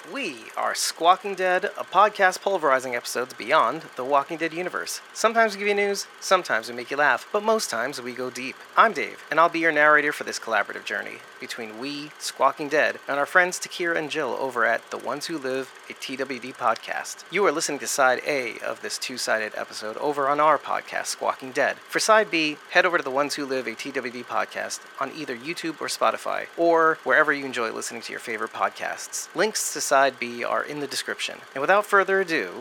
We are Squawking Dead, a podcast pulverizing episodes beyond the Walking Dead universe. Sometimes we give you news, sometimes we make you laugh, but most times we go deep. I'm Dave, and I'll be your narrator for this collaborative journey between we, Squawking Dead, and our friends Takira and Jill over at The Ones Who Live, a TWD podcast. You are listening to Side A of this two-sided episode over on our podcast, Squawking Dead. For Side B, head over to The Ones Who Live, a TWD podcast on either YouTube or Spotify, or wherever you enjoy listening to your favorite podcasts. Links to Side B are in the description. And without further ado...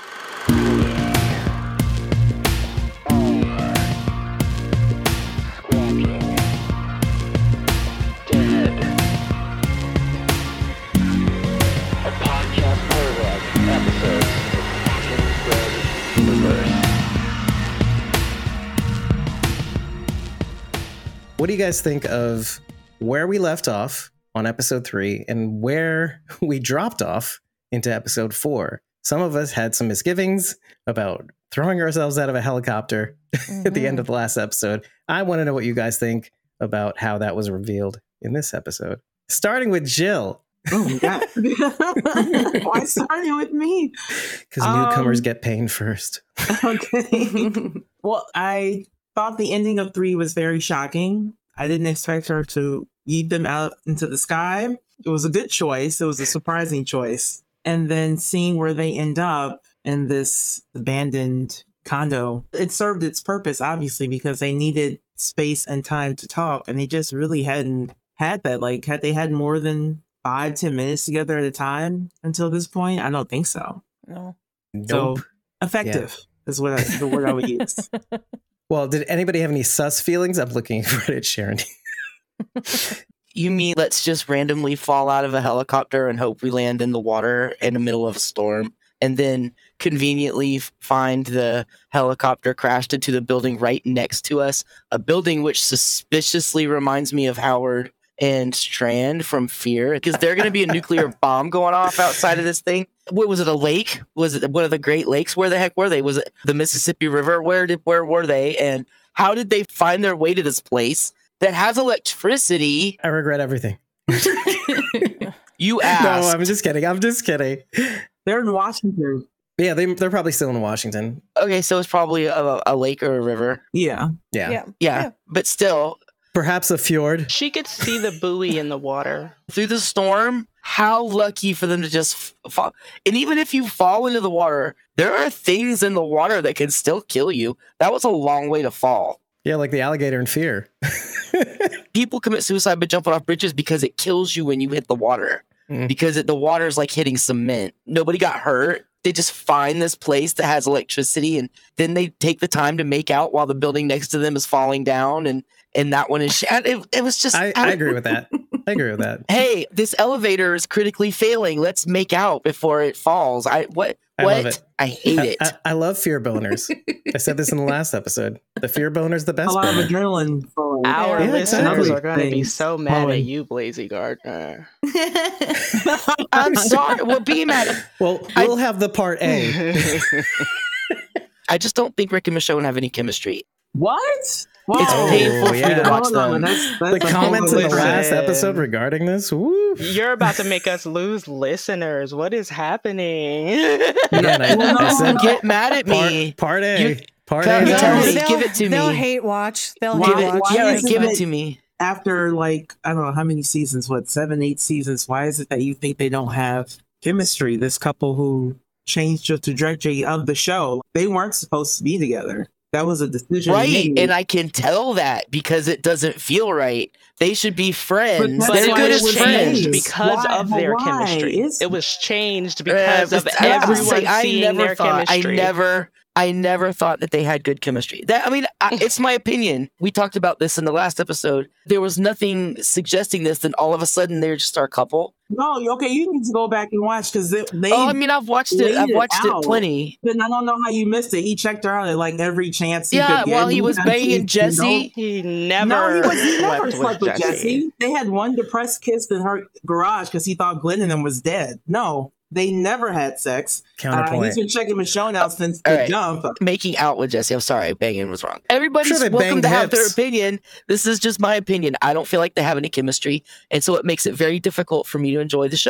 What do you guys think of where we left off on episode 3 and where we dropped off into episode 4? Some of us had some misgivings about throwing ourselves out of a helicopter at the end of the last episode. I want to know what you guys think about how that was revealed in this episode. Starting with Jill. Oh my God. Why starting with me? Because newcomers get pain first. Okay. Well, I thought the ending of 3 was very shocking. I didn't expect her to yeet them out into the sky. It was a good choice. It was a surprising choice. And then seeing where they end up in this abandoned condo, it served its purpose, obviously, because they needed space and time to talk. And they just really hadn't had that. Like, had they had more than 5-10 minutes together at a time until this point? I don't think so. No. Nope. So effective is what the word I would use. Well, did anybody have any sus feelings? I'm looking for it, Sharon. You mean let's just randomly fall out of a helicopter and hope we land in the water in the middle of a storm and then conveniently find the helicopter crashed into the building right next to us, a building which suspiciously reminds me of Howard and Strand from Fear, because they're going to be a nuclear bomb going off outside of this thing. What was it, a lake? Was it one of the Great Lakes? Where the heck were they? Was it the Mississippi River? Where were they? And how did they find their way to this place that has electricity? I regret everything. You asked. No, I'm just kidding. They're in Washington. Yeah, they're probably still in Washington. Okay, so it's probably a lake or a river. Yeah. Yeah. But still, perhaps a fjord. She could see the buoy in the water. through the storm, how lucky for them to just fall. And even if you fall into the water, there are things in the water that can still kill you. That was a long way to fall. Yeah, like the alligator in Fear. People commit suicide by jumping off bridges because it kills you when you hit the water. Because the water is like hitting cement. Nobody got hurt. They just find this place that has electricity, and then they take the time to make out while the building next to them is falling down, and that one is... It was just... I agree with that. Hey, this elevator is critically failing. Let's make out before it falls. I love it. I hate it. I love fear boners. I said this in the last episode. The fear boner's the best. A lot of boner. adrenaline. Our listeners are going to be things. so mad at you, Blazy Gardner. I'm sorry. Well, be mad. Well, we'll have the part A. I just don't think Rick and Michonne have any chemistry. What? It's painful for me to watch them. The comments in the last episode regarding this. Woo. You're about to make us lose listeners. What is happening? Yeah, I said, Get mad at me. Part A. Part Tell A. me, tell me. They'll- Give it to me. They'll hate watch. They'll Give hate it, watch. yeah, isn't give it it- to me. After, like, I don't know how many seasons, 7, 8 seasons, why is it that you think they don't have chemistry? This couple who changed the trajectory of the show, they weren't supposed to be together. That was a decision Right, made. and I can tell that because it doesn't feel right. They should be friends. But But They're it good was as changed friends. because Why? of their Why? chemistry. It's- It was changed because of I was everyone saying, seeing their chemistry. I never thought that they had good chemistry. It's my opinion. We talked about this in the last episode. There was nothing suggesting this, then all of a sudden they're just our couple. No, okay, you need to go back and watch because they I've watched it. I've laid it watched it out. plenty. Then I don't know how you missed it. He checked her out at like every chance he Yeah, could get. while he was had banging kids, you know? Jesse. He No, never he never slept with Jesse. Jesse. They had one depressed kiss in her garage because he thought Glenn and them was dead. No, they never had sex. Counterpoint. He's been checking Michonne out since All the right. jump. Making out with Jesse. I'm sorry, banging was wrong. Everybody's Sure, they welcome banged to have their hips. opinion. This is just my opinion. I don't feel like they have any chemistry, and so it makes it very difficult for me to enjoy the show.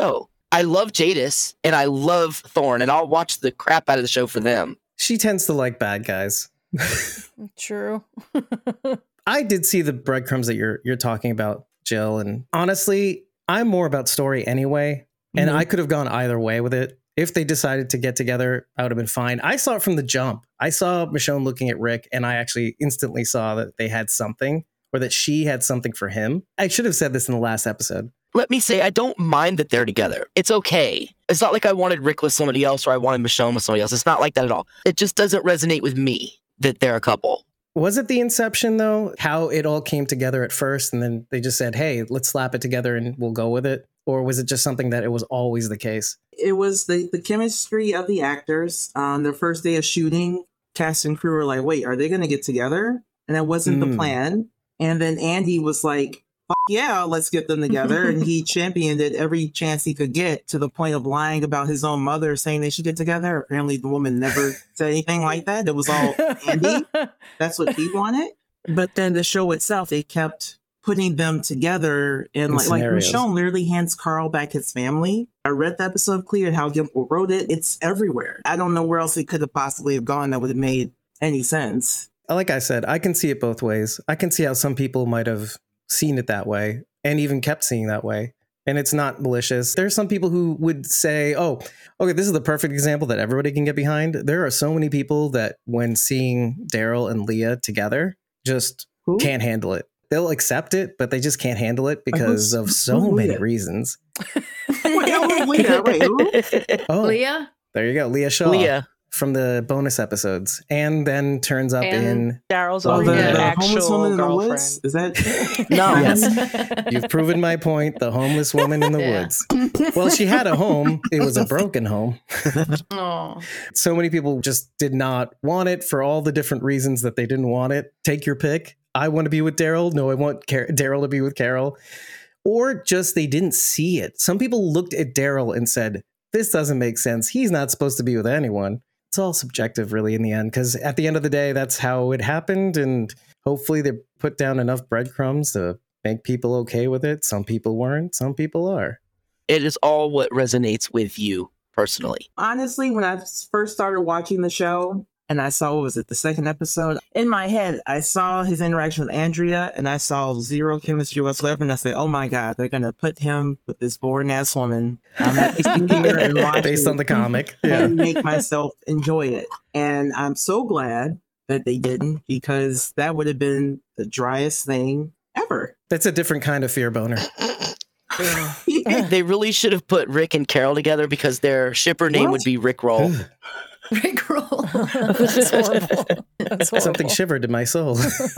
I love Jadis and I love Thorne, and I'll watch the crap out of the show for them. She tends to like bad guys. True. I did see the breadcrumbs that you're talking about, Jill, and honestly, I'm more about story anyway, and I could have gone either way with it. If they decided to get together, I would have been fine. I saw it from the jump. I saw Michonne looking at Rick, and I actually instantly saw that they had something, or that she had something for him. I should have said this in the last episode. Let me say, I don't mind that they're together. It's okay. It's not like I wanted Rick with somebody else or I wanted Michonne with somebody else. It's not like that at all. It just doesn't resonate with me that they're a couple. Was it the inception, though? How it all came together at first, and then they just said, hey, let's slap it together and we'll go with it? Or was it just something that it was always the case? It was the chemistry of the actors. On their first day of shooting, cast and crew were like, wait, are they going to get together? And that wasn't the plan. And then Andy was like, yeah, let's get them together. And he championed it every chance he could get, to the point of lying about his own mother saying they should get together. Apparently the woman never said anything like that. It was all Andy. That's what he wanted. But then the show itself, they kept putting them together and like Michonne literally hands Carl back his family. I read the episode clear how Gimple wrote it. It's everywhere. I don't know where else it could have possibly have gone that would have made any sense. Like I said, I can see it both ways. I can see how some people might have seen it that way and even kept seeing that way. And it's not malicious. There's some people who would say, oh, okay, this is the perfect example that everybody can get behind. There are so many people that when seeing Daryl and Leah together just can't handle it. They'll accept it, but they just can't handle it because of so many reasons. Leah? There you go. Leah Shaw. Leah. From the bonus episodes, and then turns up in Daryl's the homeless woman actual in the girlfriend. woods. Is that No. Yes. You've proven my point. The homeless woman in the woods. Well, she had a home. It was a broken home. Oh. So many people just did not want it for all the different reasons that they didn't want it. Take your pick. I want to be with Daryl. No, I want Daryl to be with Carol. Or just they didn't see it. Some people looked at Daryl and said, this doesn't make sense. He's not supposed to be with anyone. It's all subjective, really, in the end, because at the end of the day, that's how it happened. And hopefully they put down enough breadcrumbs to make people okay with it. Some people weren't. Some people are. It is all what resonates with you personally. Honestly, when I first started watching the show and I saw, what was it, the second episode? In my head, I saw his interaction with Andrea and I saw zero chemistry whatsoever. And I said, oh my God, they're going to put him with this boring ass woman. I'm going to sit here and watch based on the comic. And make myself enjoy it. And I'm so glad that they didn't, because that would have been the driest thing ever. That's a different kind of fear boner. They really should have put Rick and Carol together, because their shipper name would be Rick Roll. Rickroll. That's horrible. That's horrible. Something shivered in my soul.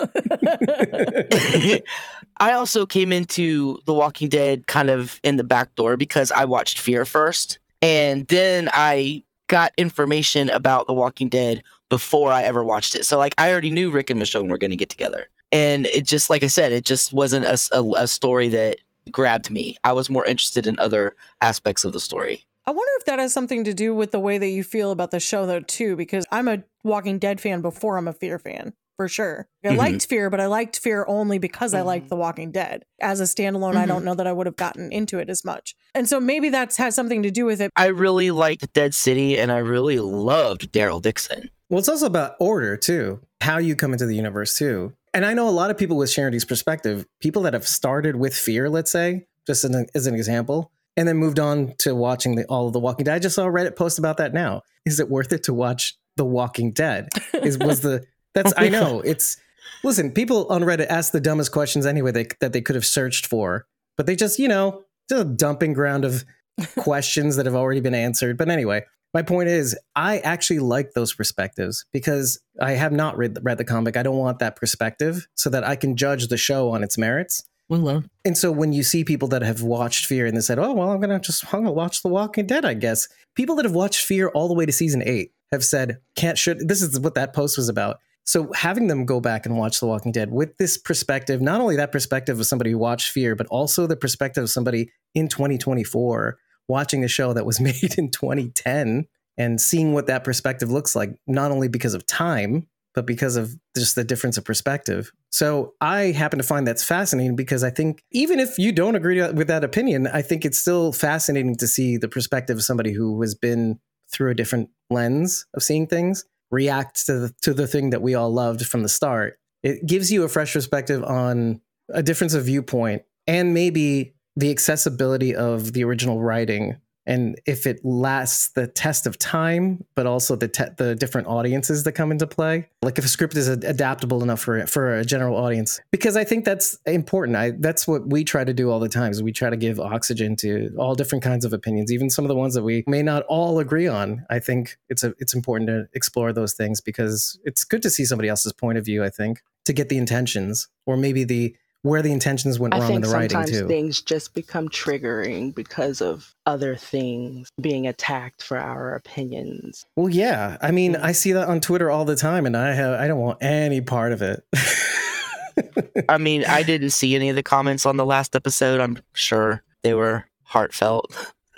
I also came into The Walking Dead kind of in the back door because I watched Fear first. And then I got information about The Walking Dead before I ever watched it. So like I already knew Rick and Michonne were going to get together. And it just, like I said, it just wasn't a story that grabbed me. I was more interested in other aspects of the story. I wonder if that has something to do with the way that you feel about the show, though, too, because I'm a Walking Dead fan before I'm a Fear fan, for sure. I liked Fear, but I liked Fear only because I liked The Walking Dead. As a standalone, I don't know that I would have gotten into it as much. And so maybe that's has something to do with it. I really liked Dead City, and I really loved Daryl Dixon. Well, it's also about order, too. How you come into the universe, too. And I know a lot of people with Charity's perspective, people that have started with Fear, let's say, just as an example, and then moved on to watching all of The Walking Dead. I just saw a Reddit post about that now. Is it worth it to watch The Walking Dead? I know. Listen, people on Reddit ask the dumbest questions anyway that they could have searched for. But they just, just a dumping ground of questions that have already been answered. But anyway, my point is, I actually like those perspectives because I have not read the comic. I don't want that perspective so that I can judge the show on its merits. And so when you see people that have watched Fear and they said, oh, well, I'm going to watch The Walking Dead, I guess. People that have watched Fear all the way to season 8 have said, this is what that post was about. So having them go back and watch The Walking Dead with this perspective, not only that perspective of somebody who watched Fear, but also the perspective of somebody in 2024 watching a show that was made in 2010 and seeing what that perspective looks like, not only because of time, but because of just the difference of perspective. So I happen to find that's fascinating because I think even if you don't agree with that opinion, I think it's still fascinating to see the perspective of somebody who has been through a different lens of seeing things react to the thing that we all loved from the start. It gives you a fresh perspective on a difference of viewpoint and maybe the accessibility of the original writing. And if it lasts the test of time, but also the different audiences that come into play, like if a script is adaptable enough for a general audience, because I think that's important. That's what we try to do all the time is we try to give oxygen to all different kinds of opinions, even some of the ones that we may not all agree on. I think it's important to explore those things because it's good to see somebody else's point of view, I think, to get the intentions or maybe where the intentions went wrong in the writing too. I think sometimes things just become triggering because of other things being attacked for our opinions. Well, yeah. I mean, I see that on Twitter all the time, and I don't want any part of it. I mean, I didn't see any of the comments on the last episode. I'm sure they were heartfelt.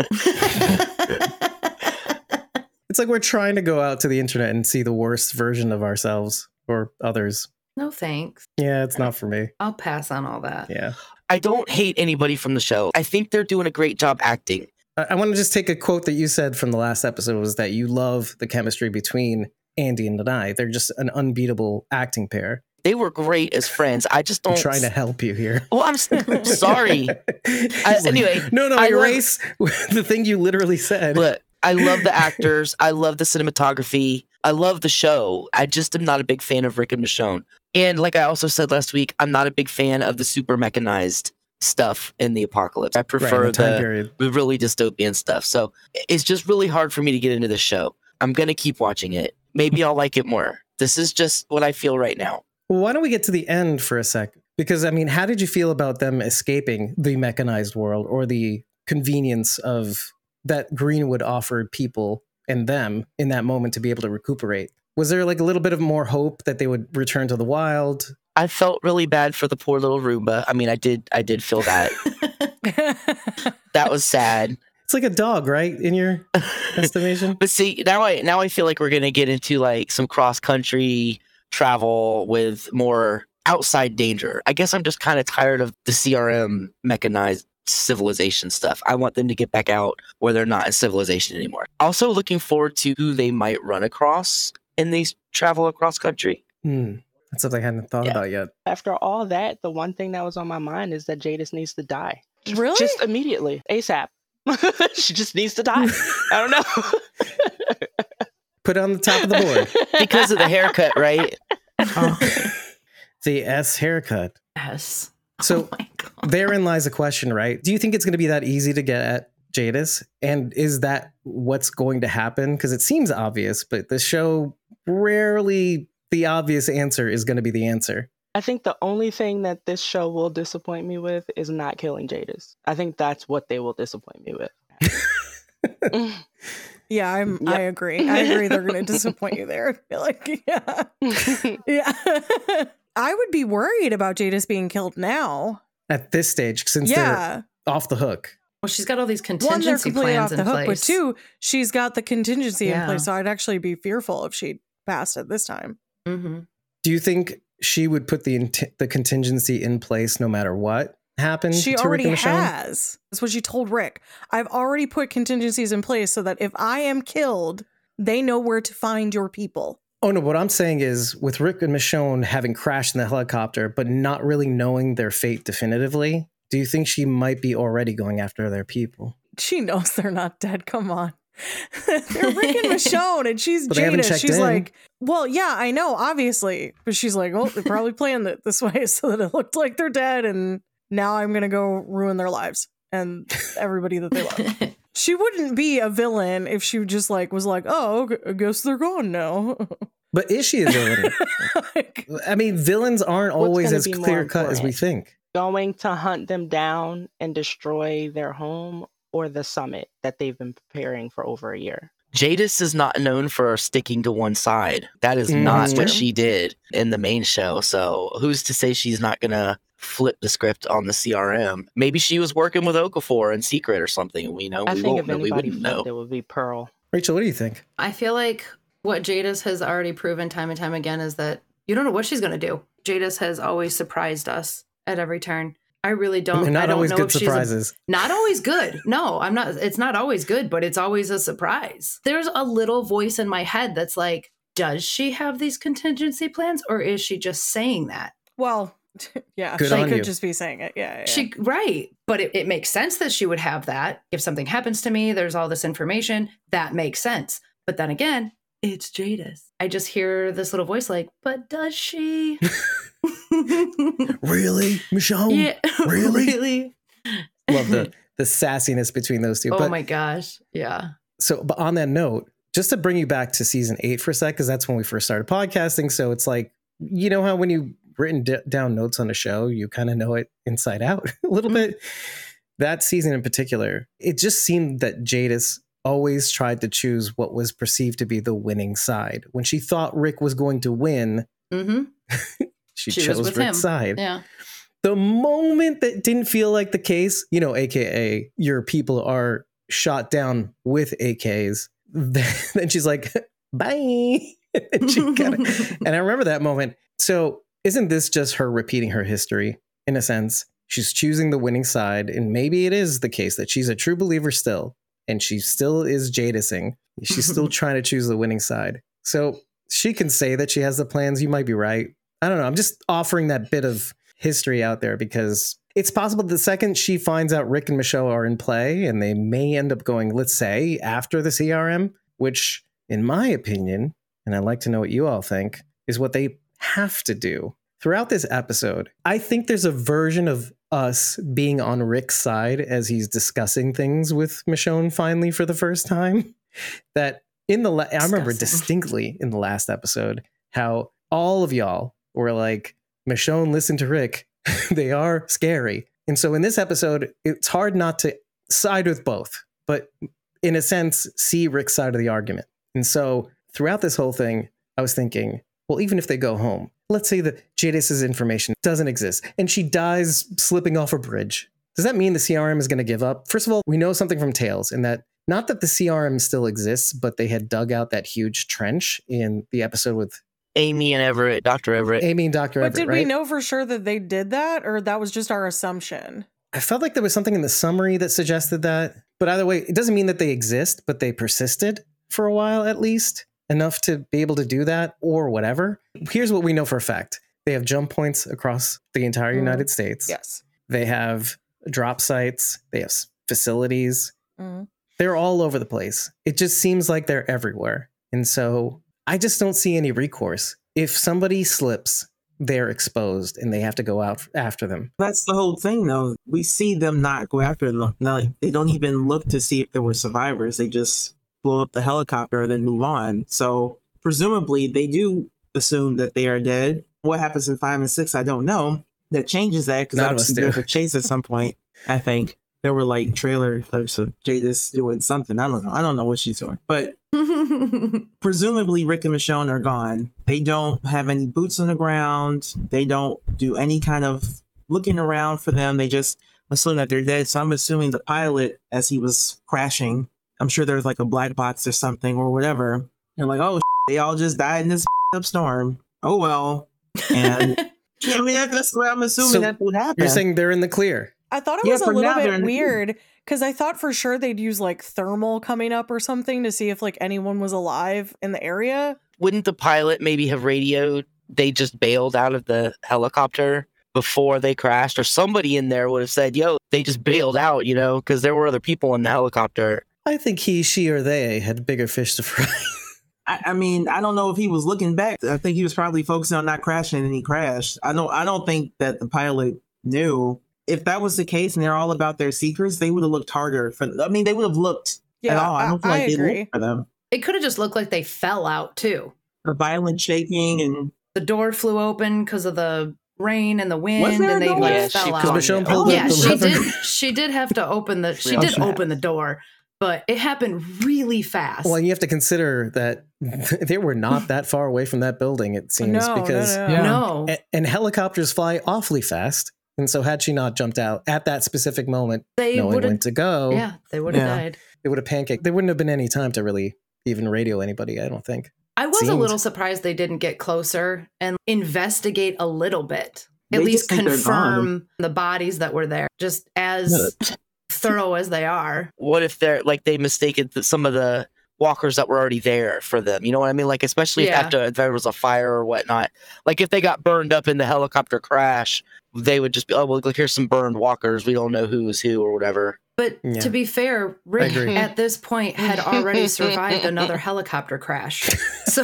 It's like we're trying to go out to the internet and see the worst version of ourselves or others. No thanks. Yeah, it's not for me. I'll pass on all that. Yeah. I don't hate anybody from the show. I think they're doing a great job acting. I want to just take a quote that you said from the last episode was that you love the chemistry between Andy and Denai. They're just an unbeatable acting pair. They were great as friends. I just don't... I'm trying to help you here. Well, I'm sorry. Anyway. No, erase the thing you literally said. Look, I love the actors. I love the cinematography. I love the show. I just am not a big fan of Rick and Michonne. And like I also said last week, I'm not a big fan of the super mechanized stuff in the apocalypse. I prefer the really dystopian stuff. So it's just really hard for me to get into the show. I'm going to keep watching it. Maybe I'll like it more. This is just what I feel right now. Well, why don't we get to the end for a sec? Because, I mean, how did you feel about them escaping the mechanized world or the convenience of that Greenwood offered people and them in that moment to be able to recuperate? Was there like a little bit of more hope that they would return to the wild? I felt really bad for the poor little Roomba. I mean, I did feel that. That was sad. It's like a dog, right? In your estimation? But see, now I feel like we're going to get into like some cross-country travel with more outside danger. I guess I'm just kind of tired of the CRM mechanized civilization stuff. I want them to get back out where they're not in civilization anymore. Also looking forward to who they might run across in these travel across country. That's something I hadn't thought about yet. After all that, the one thing that was on my mind is that Jadis needs to die. Really? Just immediately. ASAP. She just needs to die. I don't know. Put it on the top of the board. Because of the haircut, right? The S haircut. Yes. So therein lies a question, right? Do you think it's going to be that easy to get at Jadis? And is that what's going to happen? Because it seems obvious, but the show rarely, the obvious answer is going to be the answer. I think the only thing that this show will disappoint me with is not killing Jadis. I think that's what they will disappoint me with. Yeah, I agree. I agree they're going to disappoint you there. I feel like, yeah. I would be worried about Jadis being killed now. At this stage, since they're off the hook. Well, she's got all these contingency One, they're completely plans off the in hook, place. but two, she's got the contingency in Yeah. place, so I'd actually be fearful if she passed it this time. Mm-hmm. Do you think she would put the contingency in place no matter what happened? She to already Rick and Michonne? has. That's what she told Rick. I've already put contingencies in place so that if I am killed, they know where to find your people. Oh, no, what I'm saying is with Rick and Michonne having crashed in the helicopter, but not really knowing their fate definitively, do you think she might be already going after their people? She knows they're not dead. Come on. They're Rick and Michonne, and she's But they haven't Jada. checked She's in. like, well, yeah, I know, obviously. But she's like, well, they probably planned it this way so that it looked like they're dead, and now I'm going to go ruin their lives and everybody that they love. She wouldn't be a villain if she just like was like, oh, I guess they're gone now. But is she a villain? I mean, villains aren't always gonna as be more clear cut as we important? think. Going to hunt them down and destroy their home, or the summit that they've been preparing for over a year. Jadis is not known for sticking to one side. That is not what she did in the main show. So who's to say she's not going to flip the script on the CRM? Maybe she was working with Okafor in secret or something. We I think won't if know. We anybody wouldn't know. flipped, it would be Pearl. Rachel, what do you think? I feel like What Jadis has already proven time and time again is that you don't know what she's going to do. Jadis has always surprised us at every turn. I really don't. They're not I don't always know good if she's surprises. not always good. No, I'm not. It's not always good, but it's always a surprise. There's a little voice in my head that's like, does she have these contingency plans, or is she just saying that? Well, yeah, Good she on could you. just be saying it. Yeah. Right. But it makes sense that she would have that. If something happens to me, there's all this information. That makes sense. But then again, it's Jadis. I just hear this little voice like, but does she? Really, Michonne? Yeah. Really? Really? Love the sassiness between those two. Oh But my gosh. Yeah. so, but on that note, just to bring you back to season 8 for a sec, because that's when we first started podcasting. So it's like, you know how when you written down notes on a show, you kind of know it inside out a little bit. That season in particular, it just seemed that Jadis always tried to choose what was perceived to be the winning side. When she thought Rick was going to win, she was chose with Rick's him. side. Yeah. The moment that didn't feel like the case, you know, AKA your people are shot down with AKs, then she's like, bye. and, and I remember that moment. So isn't this just her repeating her history in a sense? She's choosing the winning side, and maybe it is the case that she's a true believer still, and she still is Jadising. She's still trying to choose the winning side. So she can say that she has the plans. You might be right. I don't know. I'm just offering that bit of history out there because it's possible the second she finds out Rick and Michonne are in play, and they may end up going, let's say, after the CRM, which in my opinion, and I'd like to know what you all think, is what they have to do. Throughout this episode, I think there's a version of us being on Rick's side as he's discussing things with Michonne finally for the first time. That in the I remember distinctly in the last episode how all of y'all were like, Michonne, listen to Rick. They are scary. And so in this episode, it's hard not to side with both, but in a sense, see Rick's side of the argument. And so throughout this whole thing, I was thinking, well, even if they go home, let's say that Jadis's information doesn't exist and she dies slipping off a bridge. Does that mean the CRM is going to give up? First of all, we know something from Tales in that not that the CRM still exists, but they had dug out that huge trench in the episode with Amy and Everett, Dr. Everett. Amy and Dr. But Everett, did right? we know for sure that they did that, or that was just our assumption? I felt like there was something in the summary that suggested that. But either way, it doesn't mean that they exist, but they persisted for a while at least, enough to be able to do that or whatever. Here's what we know for a fact. They have jump points across the entire United States. Yes. They have drop sites. They have facilities. They're all over the place. It just seems like they're everywhere. And so I just don't see any recourse. If somebody slips, they're exposed and they have to go out after them. That's the whole thing, though. We see them not go after them. No, they don't even look to see if there were survivors. They just blow up the helicopter and then move on. So presumably they do assume that they are dead. What happens in 5 and 6, I don't know. That changes that because obviously there's a chase at some point. I think there were like trailer clips of Jadis doing something. I don't know. I don't know what she's doing. But presumably Rick and Michonne are gone. They don't have any boots on the ground. They don't do any kind of looking around for them. They just assume that they're dead. So I'm assuming the pilot, as he was crashing, I'm sure there's like a black box or something or whatever. They're like, oh, they all just died in this up storm. Oh, well. And I mean, that's what I'm assuming So that would happen. You're saying they're in the clear. I thought it Yeah, was a for little now they're bit in the weird because I thought for sure they'd use like thermal coming up or something to see if like anyone was alive in the area. Wouldn't the pilot maybe have radioed? They just bailed out of the helicopter before they crashed, or somebody in there would have said, yo, they just bailed out, you know, because there were other people in the helicopter. I think he, she, or they had bigger fish to fry. I mean, I don't know if he was looking back. I think he was probably focusing on not crashing, and he crashed. I don't think that the pilot knew. If that was the case and they're all about their secrets, they would have looked harder for. I mean, they would have looked at all. I don't feel like they looked for them. It could have just looked like they fell out too. The violent shaking and the door flew open because of the rain and the wind, Was there and a they door? like Yeah, fell Because out. Michonne pulled Yeah, the she lever. did. She did have to open the. She Oh, did snap. open the door, but it happened really fast. Well, and you have to consider that they were not that far away from that building, it seems, because Yeah. No, and helicopters fly awfully fast. And so had she not jumped out at that specific moment, they knowing would when have. to go, Yeah, they would have Yeah. died. it would have pancaked. There wouldn't have been any time to really even radio anybody, I don't think. I was a Seemed- little surprised they didn't get closer and investigate a little bit. At They least just think they're confirm the bodies that were there, just as thorough as they are. What if they're like they mistaken some of the walkers that were already there for them? You know what I mean? Like, especially if Yeah. after there was a fire or whatnot. Like, if they got burned up in the helicopter crash, they would just be, oh, well, look, here's some burned walkers. We don't know who is who or whatever. But Yeah. to be fair, Rick agree. at this point had already survived another helicopter crash. So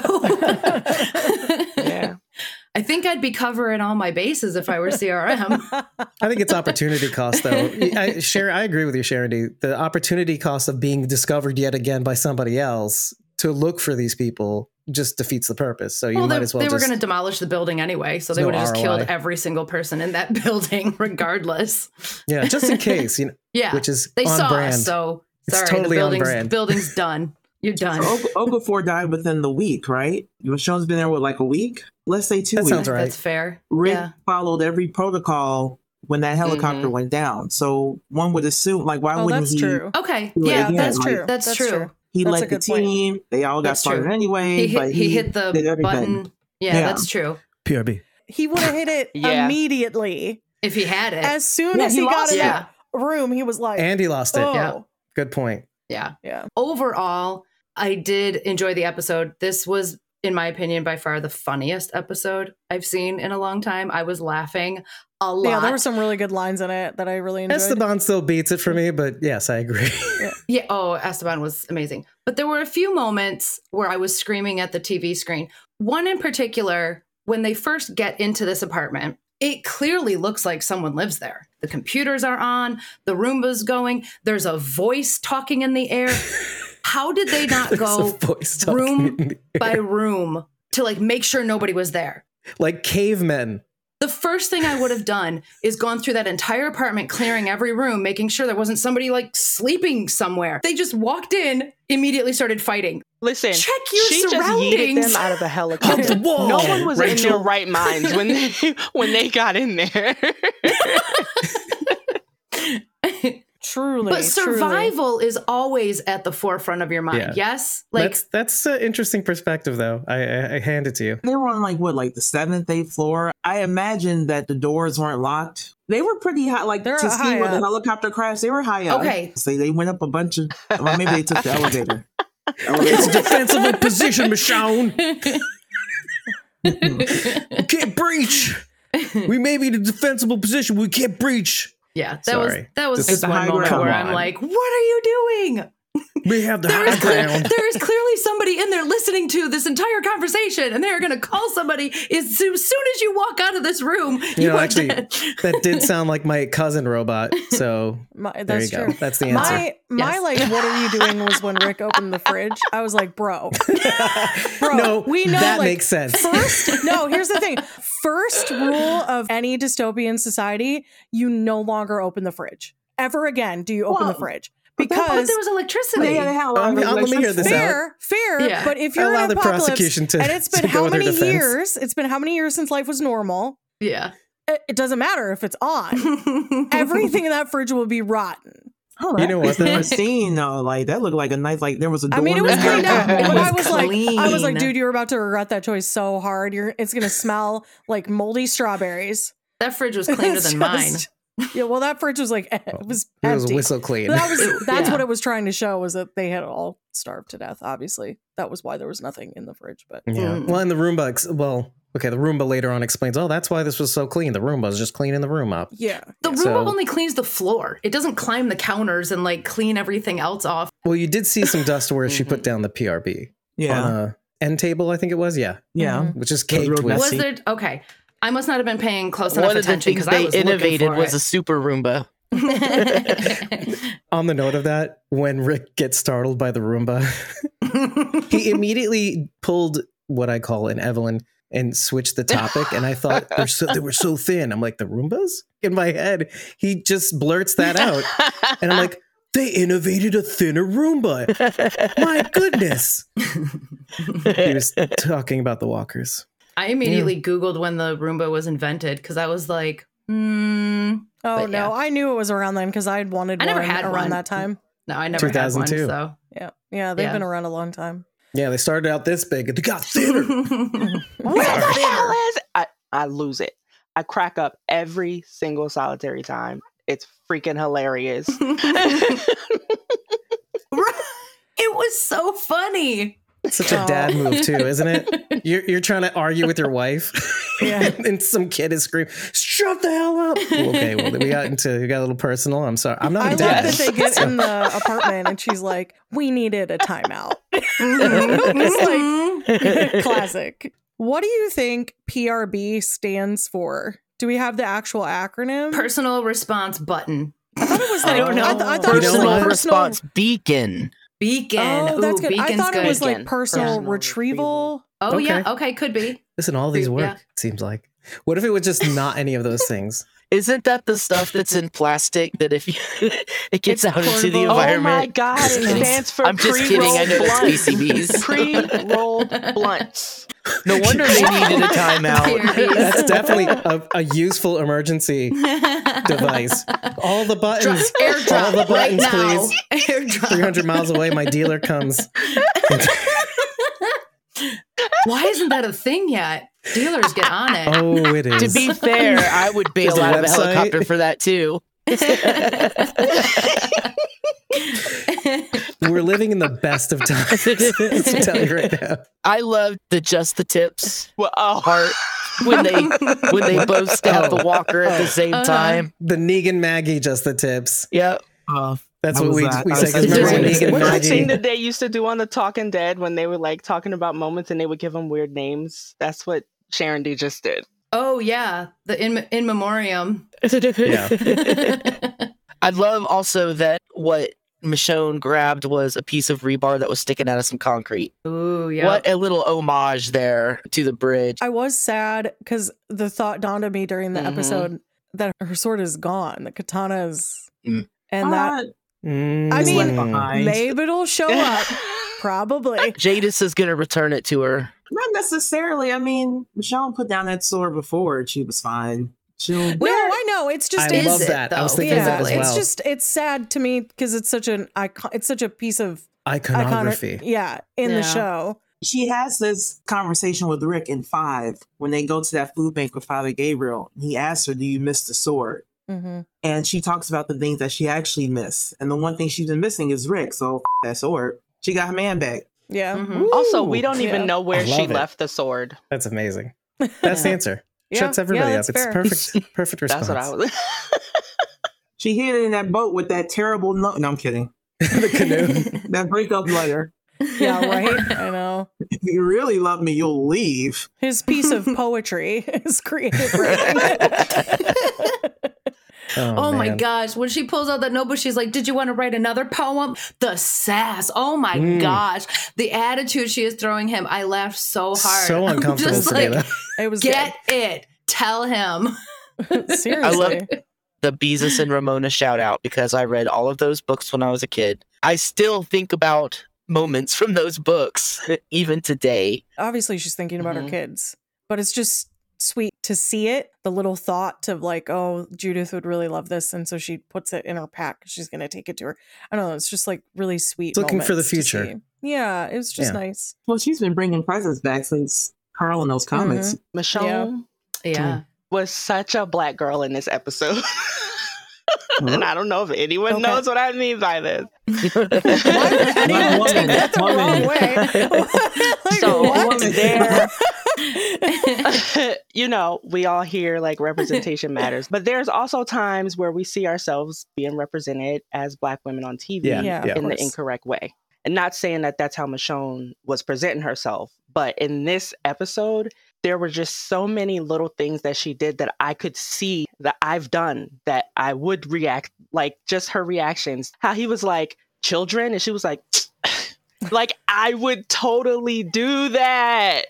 Yeah. I think I'd be covering all my bases if I were CRM. I think it's opportunity cost, though. I agree with you, Sharon D. The opportunity cost of being discovered yet again by somebody else to look for these people just defeats the purpose. So you Well, might as well they were just... going to demolish the building anyway, so they There's would no have just ROI. killed every single person in that building regardless. Yeah, just in case, Yeah. which is They on saw brand. us, so It's sorry, totally on the brand. building's done. You're done. So Okafor died within the week, right? Michonne's been there with like a week. Let's say 2 That weeks. sounds right. That's fair. Rick Yeah. followed every protocol when that helicopter went down. So one would assume, like, why Oh, wouldn't that's he? true. Okay. Do it Yeah, again, that's like- true. That's true. He That's led a the good point. team. They all got That's started true. anyway. He hit did the everything. button. Yeah, Yeah. that's true. PRB. He would have hit it Yeah. immediately. If he had it. As soon Yeah, as he he got lost in it. that room, he was like, And he lost it. oh. Yeah. Good point. Yeah. Yeah. Overall, I did enjoy the episode. This was, in my opinion, by far the funniest episode I've seen in a long time. I was laughing a lot. Yeah, there were some really good lines in it that I really enjoyed. Esteban still beats it for me, but yes, I agree. Yeah. Oh, Esteban was amazing. But there were a few moments where I was screaming at the TV screen. One in particular, when they first get into this apartment, it clearly looks like someone lives there. The computers are on, the Roomba's going, there's a voice talking in the air. How did they not There's go a voice talking room in the air. by room to like make sure nobody was there? Like cavemen. The first thing I would have done is gone through that entire apartment, clearing every room, making sure there wasn't somebody like sleeping somewhere. They just walked in, immediately started fighting. Listen, Check your she just yeeted surroundings. them out of the helicopter. wall. No one was Right in to your the right minds when they got in there. Truly. But survival is always at the forefront of your mind. Yeah. Yes? Like, That's an interesting perspective, though. I hand it to you. They were on like what, like the 7th, 8th floor. I imagine that the doors weren't locked. They were pretty high, like They're to high see where the up. helicopter crashed. They were high up. Okay. So they went up a bunch of. Well, maybe they took the elevator. It's a defensible position, Michonne. We can't breach. We may be in a defensible position. We can't breach. yeah, that Sorry. was This just is the one high moment ground. where Come I'm on. like, what are you doing? We have the There high is, ground. there is clearly somebody in there listening to this entire conversation, and they're going to call somebody as soon as you walk out of this room. You know, are actually, dead. that did sound like my cousin robot. So That's there you go. true. That's the answer. My Yes. like, what are you doing was when Rick opened the fridge. I was like, bro, no, we know that like, makes sense. First, no, here's the thing. First rule of any dystopian society, you no longer open the fridge. Ever again do you open the Well, fridge. But Because there was electricity. They had a lot of Let me hear this out. fair, Yeah. but if I you're allow in the an apocalypse, prosecution to- and it's to been go how with their many defense. years? It's been how many years since life was normal? Yeah. It doesn't matter if it's on. Everything in that fridge will be rotten. Oh, You know what, though? That scene, though, like that looked like a nice, like there was a door. I mean, it was in cleaned there. up. But I was clean. like, dude, you're about to regret that choice so hard. It's gonna smell like moldy strawberries. That fridge was cleaner It's than mine. just- Yeah, well, that fridge was like it was It was empty. a whistle clean. That's Yeah. what it was trying to show, was that they had all starved to death. Obviously, that was why there was nothing in the fridge. But Yeah. Mm. Well, and the Roomba, the Roomba later on explains, oh, that's why this was so clean. The Roomba was just cleaning the room up. yeah, The Roomba So- only cleans the floor. It doesn't climb the counters and like clean everything else off. Well, you did see some dust where she put down the PRB on Yeah, a end table, I think it was. Yeah. yeah. Mhm. Which is It was caked real with. Was Messy. there? Okay. I must not have been paying close enough One of the attention things because I they was looking innovated for was a it. super Roomba. On the note of that, when Rick gets startled by the Roomba, he immediately pulled what I call an Evelyn and switched the topic. And I thought they were so thin. I'm like, the Roombas? In my head, he just blurts that out. And I'm like, they innovated a thinner Roomba. My goodness. He was talking about the walkers. I immediately Googled when the Roomba was invented because I was like, Oh But no, yeah. I knew it was around then because I'd wanted I never one had around one. that time. no, I never had one. 2002. So Yeah, they've Yeah. been around a long time. Yeah, they started out this big and they got thinner. What the hell is it? I lose it. I crack up every single solitary time. It's freaking hilarious. It was so funny. It's such a dad move too, isn't it? You're trying to argue with your wife, and some kid is screaming, "Shut the hell up!" Okay, well, we got a little personal. I'm sorry, I'm not I a dad. love that they get in the apartment and she's like, "We needed a timeout." It's like classic. What do you think PRB stands for? Do we have the actual acronym? Personal response button. I thought it was like, I don't know. I thought it was Personal like response beacon. Beacon. Oh, that's Ooh, good. I beacon's thought it was good. like personal Personal retrieval. Oh, Okay. yeah. Okay, could be. Listen, all these work. Yeah. It seems like. What if it was just not any of those things? Isn't that the stuff that's in plastic that if you, it gets It's out into the portable. environment? Oh my God, it stands for I'm just kidding. I know pre-rolled it's PCBs. Pre-rolled blunts. No wonder they needed a timeout. PRBs. That's definitely a useful emergency device. All the buttons. Airdrop All the right buttons, now. please. Airdrop. 300 miles away, my dealer comes. Why isn't that a thing yet? Dealers get on it. Oh, it is. To be fair, I would bail There's a out of a website. helicopter for that too. We're living in the best of times. Let's tell you right now. I loved the just the tips Well, part when they both stab the walker at the same time. The Negan Maggie, just the tips. Yep. That's How what was we that? say. 'Cause Just remember when wait. Negan what's that thing Maggie? that they used to do on The Talking Dead when they were like talking about moments and they would give them weird names? That's what Sharon D just did. Oh, yeah. The in memoriam. Yeah. I love also that what Michonne grabbed was a piece of rebar that was sticking out of some concrete. Ooh, yeah. What a little homage there to the bridge. I was sad because the thought dawned on me during the Mhm. episode that her sword is gone. The katana is, Mm. and that It's mean, left behind. maybe it'll show up. Probably. Jadis is going to return it to her. Not necessarily. I mean, Michonne put down that sword before and she was fine. She'll No, I know. It's just I is love it, that. I was though? thinking yeah, that as well. it's just it's sad to me because it's such an icon. It's such a piece of Iconography. yeah, in the Yeah. show. She has this conversation with Rick in 5 when they go to that food bank with Father Gabriel. He asks her, "Do you miss the sword?" Mm-hmm. And she talks about the things that she actually missed. And the one thing she's been missing is Rick. So that sword. She got her man back. Yeah. Mhm. Also, we don't even Yeah. know where I she love it. left the sword. That's amazing. That's the answer. Yeah, Shuts everybody yeah, up. that's It's fair. perfect response. That's what I was. She hid it in that boat with that terrible no I'm kidding. The canoe. That breakup letter. Yeah, right. I know. If you really love me, you'll leave. His piece of poetry is creative writing. Oh my man. gosh. When she pulls out that notebook, she's like, "Did you want to write another poem?" The sass. Oh my gosh. The attitude she is throwing him. I laughed so hard. So I'm uncomfortable just today, like, though. It was get it. Tell him. good. Seriously. I love the Beezus and Ramona shout out because I read all of those books when I was a kid. I still think about moments from those books even today. Obviously, she's thinking about her Mhm. kids, but it's just sweet to see it. The little thought of like, oh, Judith would really love this, and so she puts it in her pack. She's gonna take it to her. I don't know. It's just like really sweet. It's looking for the moments to future. see. Yeah, it was just Yeah. nice. Well, she's been bringing presents back since Carl and those comics. Michonne Yeah. was such a black girl in this episode. Mhm. And I don't know if anyone Okay. knows what I mean by this. Why would anyone Woman, take that the woman. wrong way? Like, So what? there, you know, we all hear like representation matters, but there's also times where we see ourselves being represented as Black women on TV Yeah, of in the course. incorrect way. And not saying that that's how Michonne was presenting herself, but in this episode, there were just so many little things that she did that I could see that I've done that I would react, like just her reactions. How he was like, "Children," and she was like, like, I would totally do that.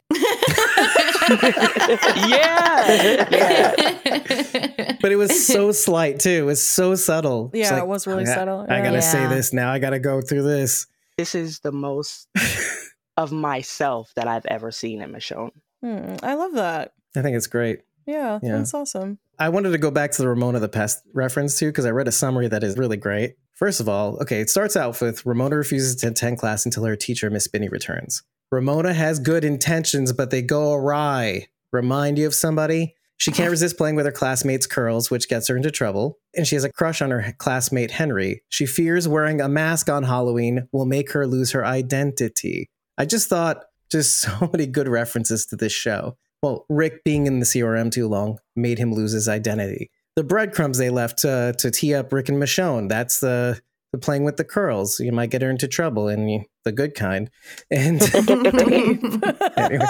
Yeah. But it was so slight too. It was so subtle. It's Yeah, like, it was really I got- subtle. I gotta Yeah. say this now. I gotta go through this. This is the most of myself that I've ever seen in Michonne. I love that. I think it's great. Yeah, Yeah. that's awesome. I wanted to go back to the Ramona the Pest reference too, because I read a summary that is really great. First of all, okay, it starts out with Ramona refuses to attend class until her teacher, Miss Spinney, returns. Ramona has good intentions, but they go awry. Remind you of somebody? She can't resist playing with her classmate's curls, which gets her into trouble. And she has a crush on her classmate, Henry. She fears wearing a mask on Halloween will make her lose her identity. I just thought just so many good references to this show. Well, Rick being in the CRM too long made him lose his identity. The breadcrumbs they left to tee up Rick and Michonne, that's the playing with the curls. You might get her into trouble, and the good kind. And anyway.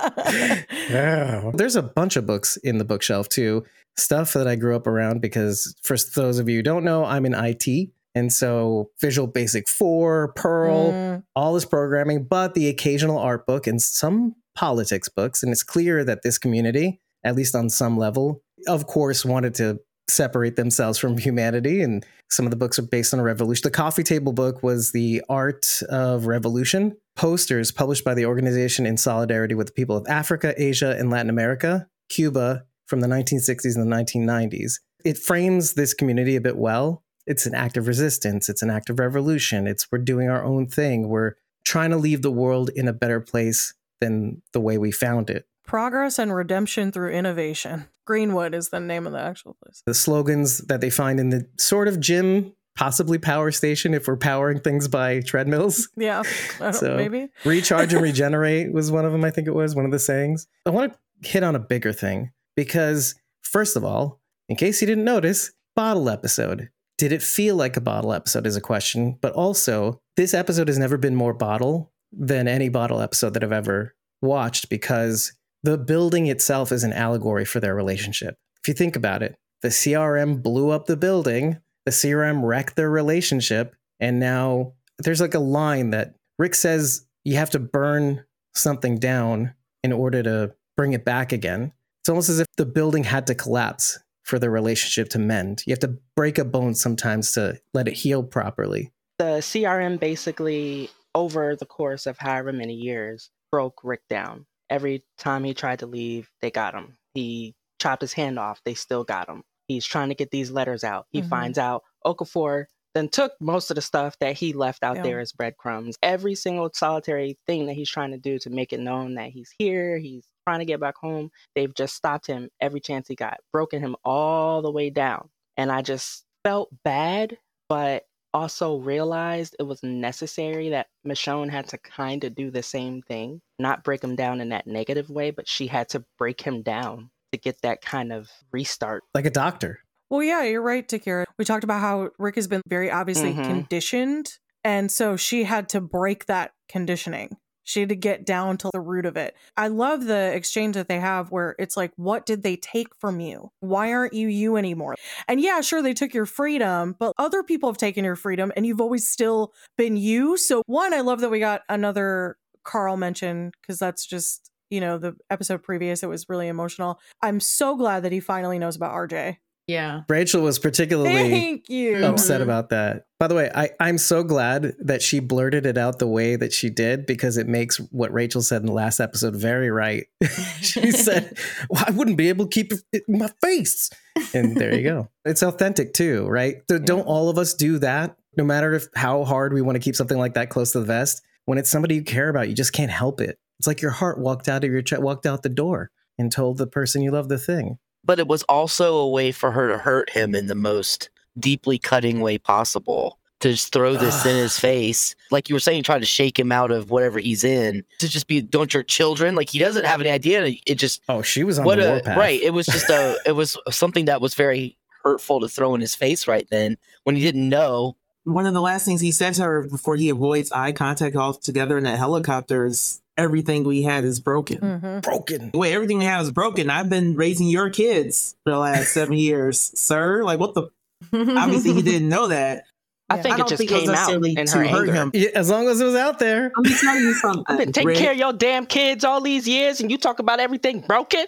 Yeah. There's a bunch of books in the bookshelf too. Stuff that I grew up around because, for those of you who don't know, I'm in IT. And so Visual Basic 4, Perl, all this programming, but the occasional art book and some politics books. And it's clear that this community, at least on some level, of course, wanted to separate themselves from humanity. And some of the books are based on a revolution. The coffee table book was The Art of Revolution. Posters published by the organization in solidarity with the people of Africa, Asia, and Latin America, Cuba from the 1960s and the 1990s. It frames this community a bit well. It's an act of resistance. It's an act of revolution. We're doing our own thing. We're trying to leave the world in a better place than the way we found it. Progress and redemption through innovation. Greenwood is the name of the actual place. The slogans that they find in the sort of gym, possibly power station if we're powering things by treadmills. Yeah, maybe. Recharge and regenerate was one of them, I think it was, one of the sayings. I want to hit on a bigger thing because, first of all, in case you didn't notice, bottle episode. Did it feel like a bottle episode is a question, but also this episode has never been more bottle than any bottle episode that I've ever watched because the building itself is an allegory for their relationship. If you think about it, the CRM blew up the building, the CRM wrecked their relationship, and now there's like a line that Rick says you have to burn something down in order to bring it back again. It's almost as if the building had to collapse for the relationship to mend. You have to break a bone sometimes to let it heal properly. The CRM basically, over the course of however many years, broke Rick down. Every time he tried to leave, they got him. He chopped his hand off, they still got him. He's trying to get these letters out. He finds out Okafor then took most of the stuff that he left out there as breadcrumbs. Every single solitary thing that he's trying to do to make it known that he's here, he's trying to get back home, they've just stopped him every chance he got, broken him all the way down. And I just felt bad, but also realized it was necessary that Michonne had to kind of do the same thing, not break him down in that negative way, but she had to break him down to get that kind of restart. Like a doctor. Well, yeah, you're right, Takira. We talked about how Rick has been very obviously conditioned. And so she had to break that conditioning. She had to get down to the root of it. I love the exchange that they have where it's like, what did they take from you? Why aren't you you anymore? And yeah, sure, they took your freedom, but other people have taken your freedom and you've always still been you. So one, I love that we got another Carl mention because that's just, you know, the episode previous, it was really emotional. I'm so glad that he finally knows about RJ. Yeah. Rachel was particularly upset about that. By the way, I'm so glad that she blurted it out the way that she did because it makes what Rachel said in the last episode very right. She said, well, I wouldn't be able to keep it in my face. And there you go. It's authentic too, right? Don't all of us do that? No matter how hard we want to keep something like that close to the vest, when it's somebody you care about, you just can't help it. It's like your heart walked out of your chest, walked out the door and told the person you love the thing. But it was also a way for her to hurt him in the most deeply cutting way possible. To just throw this in his face. Like you were saying, trying to shake him out of whatever he's in. To just be, don't your children? Like he doesn't have any idea. It just... Oh, she was on the warpath. Right. It was just it was something that was very hurtful to throw in his face right then when he didn't know. One of the last things he said to her before he avoids eye contact altogether in that helicopter is, everything we had is broken. Broken. Wait, everything we have is broken. I've been raising your kids for the last 7 years, sir. Like, what the? Obviously, he didn't know that. I think it just came out in her anger. Him. Yeah, as long as it was out there. Let me tell you something. I've been taking care of your damn kids all these years, and you talk about everything broken?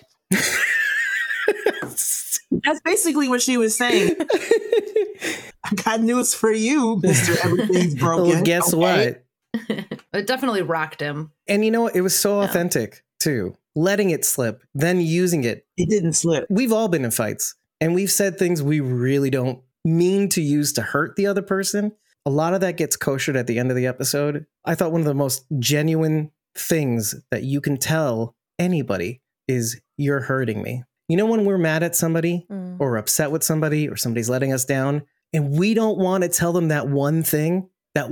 That's basically what she was saying. I got news for you, Mr. Everything's Broken. Well, guess what? It definitely rocked him. And you know what? It was so authentic, too. Letting it slip, then using it. It didn't slip. We've all been in fights. and we've said things we really don't mean to use to hurt the other person, a lot of that gets koshered at the end of the episode. I thought one of the most genuine things that you can tell anybody is you're hurting me. You know, when we're mad at somebody or upset with somebody or somebody's letting us down and we don't want to tell them that one thing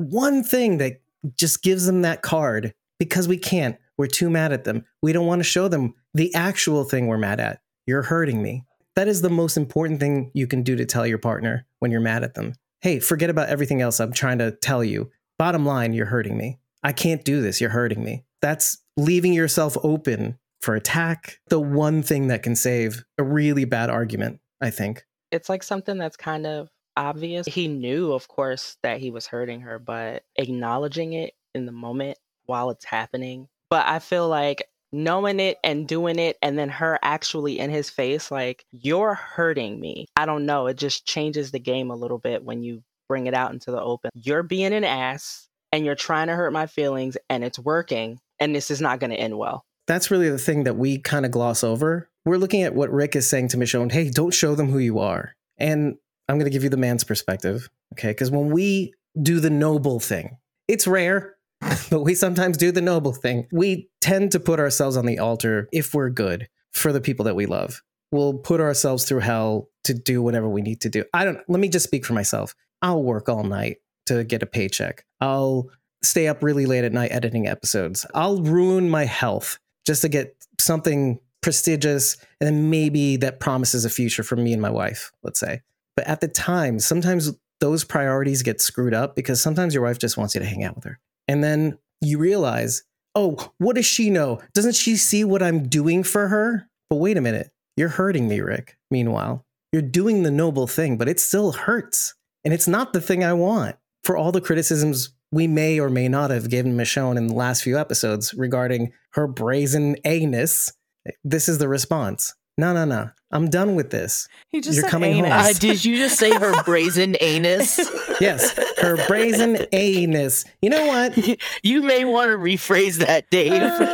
that just gives them that card because we can't. We're too mad at them. We don't want to show them the actual thing we're mad at. You're hurting me. That is the most important thing you can do to tell your partner when you're mad at them. Hey, forget about everything else I'm trying to tell you. Bottom line, you're hurting me. I can't do this. You're hurting me. That's leaving yourself open for attack. The one thing that can save a really bad argument, I think. It's like something that's kind of obvious. He knew, of course, that he was hurting her, but acknowledging it in the moment while it's happening. But I feel like knowing it and doing it and then her actually in his face, like, you're hurting me. I don't know. It just changes the game a little bit when you bring it out into the open. You're being an ass and you're trying to hurt my feelings and it's working and this is not going to end well. That's really the thing that we kind of gloss over. We're looking at what Rick is saying to Michonne. Hey, don't show them who you are. And I'm going to give you the man's perspective. Okay. Because when we do the noble thing, it's rare, but we sometimes do the noble thing. We tend to put ourselves on the altar if we're good for the people that we love. We'll put ourselves through hell to do whatever we need to do. Let me just speak for myself. I'll work all night to get a paycheck. I'll stay up really late at night editing episodes. I'll ruin my health just to get something prestigious and then maybe that promises a future for me and my wife, let's say. But at the time, sometimes those priorities get screwed up because sometimes your wife just wants you to hang out with her. And then you realize, oh, what does she know? Doesn't she see what I'm doing for her? But wait a minute, you're hurting me, Rick. Meanwhile, you're doing the noble thing, but it still hurts. And it's not the thing I want. For all the criticisms we may or may not have given Michonne in the last few episodes regarding her brazen A-ness, this is the response. No. I'm done with this. He just You're said coming anus. home. Did you just say her brazen anus? Yes, her brazen A-ness. You know what? You may want to rephrase that, Dave.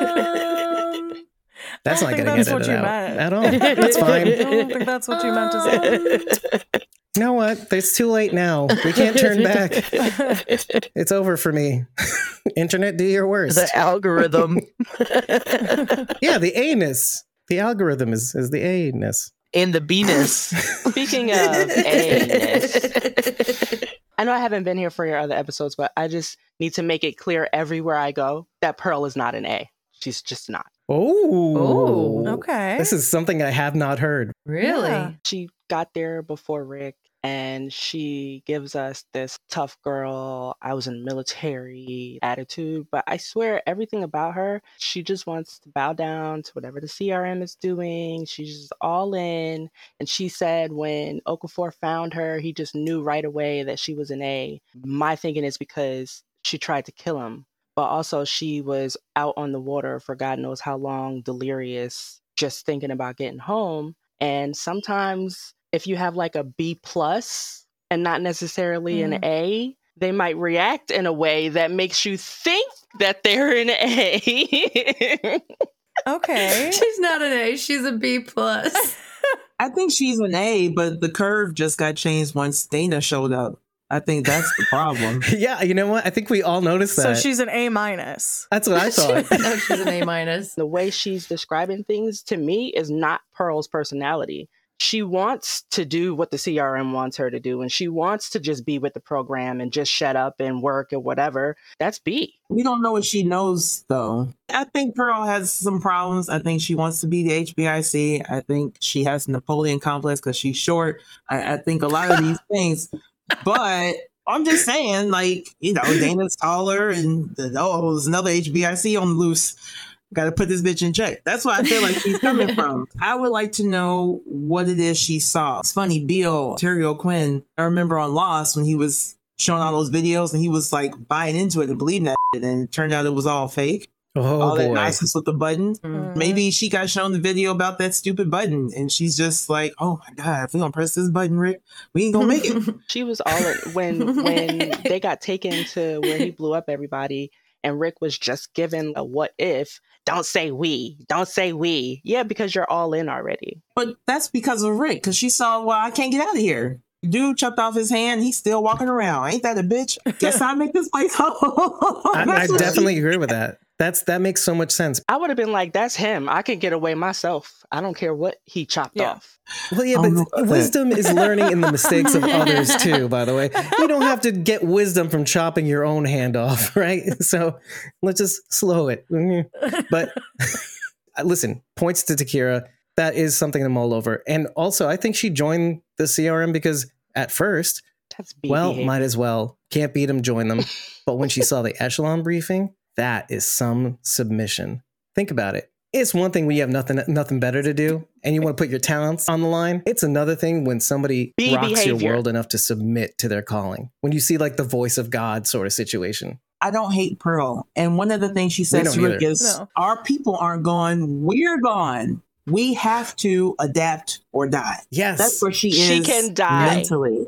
That's I not don't getting think that's what edited you out meant. at all. That's fine. I don't think that's what you meant to say. You know what? It's too late now. We can't turn back. It's over for me. Internet, do your worst. The algorithm. Yeah, the A-ness. The algorithm is the A-ness. And the Venus. Speaking of anus, I know I haven't been here for your other episodes, but I just need to make it clear everywhere I go that Pearl is not an A. She's just not. Oh. Okay. This is something I have not heard. Really? Yeah. She got there before Rick, and she gives us this tough girl, I was in the military attitude. But I swear, everything about her, she just wants to bow down to whatever the CRM is doing. She's just all in. And she said when Okafor found her, he just knew right away that she was an A. My thinking is because she tried to kill him. But also she was out on the water for God knows how long, delirious, just thinking about getting home. And sometimes if you have like a B plus and not necessarily an A, they might react in a way that makes you think that they're an A. Okay. She's not an A. She's a B plus. I think she's an A, but the curve just got changed once Dana showed up. I think that's the problem. Yeah, you know what? I think we all noticed that. So she's an A minus. That's what I thought. No, she's an A minus. The way she's describing things to me is not Pearl's personality. She wants to do what the CRM wants her to do, and she wants to just be with the program and just shut up and work or whatever. That's B. We don't know what she knows, though. I think Pearl has some problems. I think she wants to be the HBIC. I think she has Napoleon complex because she's short. I think a lot of these things. But I'm just saying, like, you know, Dana's taller and there's another HBIC on the loose. Got to put this bitch in check. That's what I feel like she's coming from. I would like to know what it is she saw. It's funny, Beale, Terry O'Quinn, I remember on Lost when he was showing all those videos and he was like buying into it and believing that shit, and it turned out it was all fake. Oh, all that boy. nonsense with the button. Maybe she got shown the video about that stupid button and she's just like, oh my God, if we don't press this button, Rick, we ain't gonna make it. She was all in when they got taken to where he blew up everybody. and Rick was just given a what if. Don't say we. Don't say we. Yeah, because you're all in already. But that's because of Rick, because she saw, well, I can't get out of here. Dude chopped off his hand. He's still walking around. Ain't that a bitch? Guess I make this place whole. I definitely agree with that. That makes so much sense. I would have been like, that's him. I can get away myself. I don't care what he chopped off. Well, yeah, but wisdom is learning in the mistakes of others too, by the way. You don't have to get wisdom from chopping your own hand off, right? So let's just slow it. But listen, points to Takira. That is something to mull over. And also, I think she joined the CRM because at first, might as well. Can't beat them, join them. But when she saw the echelon briefing, that is some submission. Think about it. It's one thing when you have nothing better to do and you want to put your talents on the line. It's another thing when somebody rocks your world enough to submit to their calling. When you see like the voice of God sort of situation. I don't hate Pearl. And one of the things she says to Rick is, our people aren't gone, we're gone. We have to adapt or die. Yes. That's where she is. She can die. Mentally.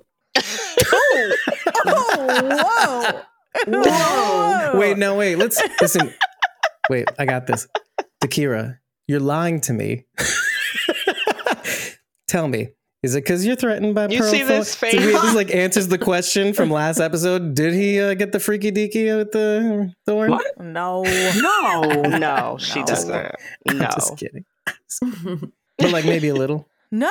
Whoa. Whoa. Wait, let's listen. Wait, I got this. Takira, you're lying to me. Tell me, is it because you're threatened by Pearl? You see this face? This like answers the question from last episode. Did he get the freaky deaky with the thorn? What? No, she doesn't. I'm just kidding. But like maybe a little. No.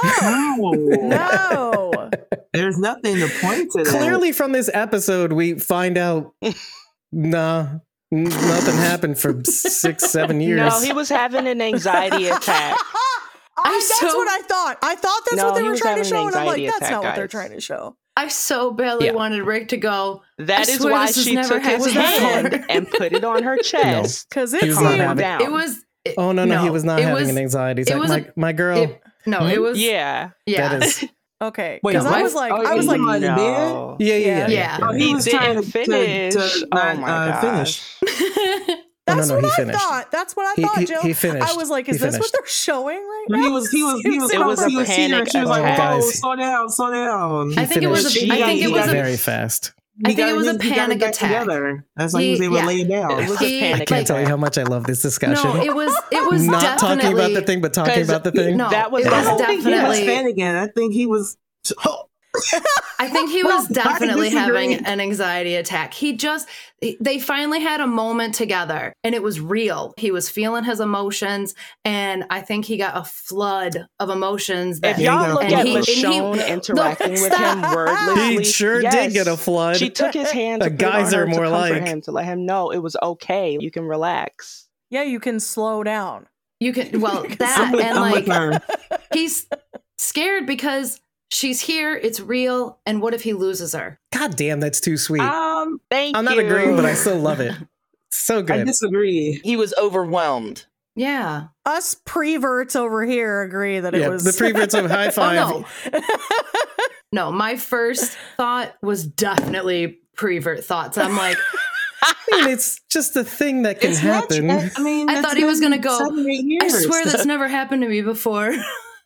There's nothing to point to. Clearly, from this episode, we find out, nothing happened for 6-7 years. No, he was having an anxiety attack. That's what I thought. I thought that's what they were trying to show, and I'm like, that's attack, not what they're guys. trying to show. I so badly wanted Rick to go. That is why she took his hand and put it on her chest. Because He was it's not him. having- It was. Oh no, he was not having an anxiety attack. My girl. It was. Yeah. That is. Okay, Wait, because I was like, No. Yeah. Oh, He was trying didn't finish. to Oh not, my gosh. finish. That's no, what he I finished. thought. That's what I thought, Jill. He finished. I was like, is He this what finished. they're showing right now? He was It was a he was here. panic She was like, attack. whoa, slow down. I think it was. He I think it was. very fast. I think it was a panic attack. Together. That's why he was able to lay it down. It was a panic I can't tell you attack. how much I love this discussion. No, it was not definitely talking about the thing, but talking about the thing. No, That was it the was whole- I don't think he was definitely. panicking. I think he was. I think he was definitely disagree. having an anxiety attack. They finally had a moment together and it was real. He was feeling his emotions and I think he got a flood of emotions. If y'all look And at he- Michonne interacting with him wordlessly, He sure did get a flood. She took his hand A to put it on geyser, her to more comfort like. him, to let him know it was okay. You can relax. Yeah, you can slow down. You can, well, I'm that with- and I'm with like her. he's scared because she's here, it's real, and what if he loses her? God damn, that's too sweet. Thank I'm not you. agreeing, but I still love it. So I good. disagree. He was overwhelmed. Yeah. Us preverts over here agree that Yeah, it was the preverts of high five. Oh, no, my first thought was definitely prevert thoughts. I'm like, I mean, it's just a thing that can happen. I mean, I that's thought he was been going to go, 7 or 8 I years. swear that's never happened to me before.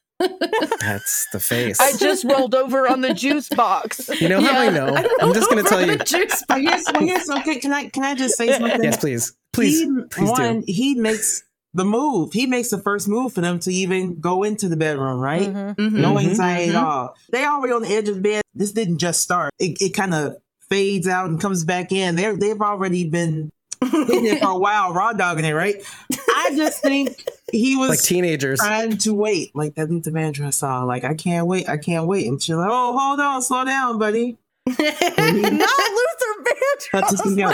That's the face. I just rolled over on the juice box. You know how I know? I'm just going to tell you. I guess, okay, can I just say something? Yes, please. Please do. He makes the move. He makes the first move for them to even go into the bedroom, right? Mhm. No anxiety at all. They already on the edge of the bed. This didn't just start. It kind of fades out and comes back in. They've already been hitting it for a while, raw dogging it, right? I just think he was Like teenagers. trying to wait, like that Luther Vandross song. Like, I can't wait. And she's like, oh, hold on, slow down, buddy. Not Luther That's just, Vandross.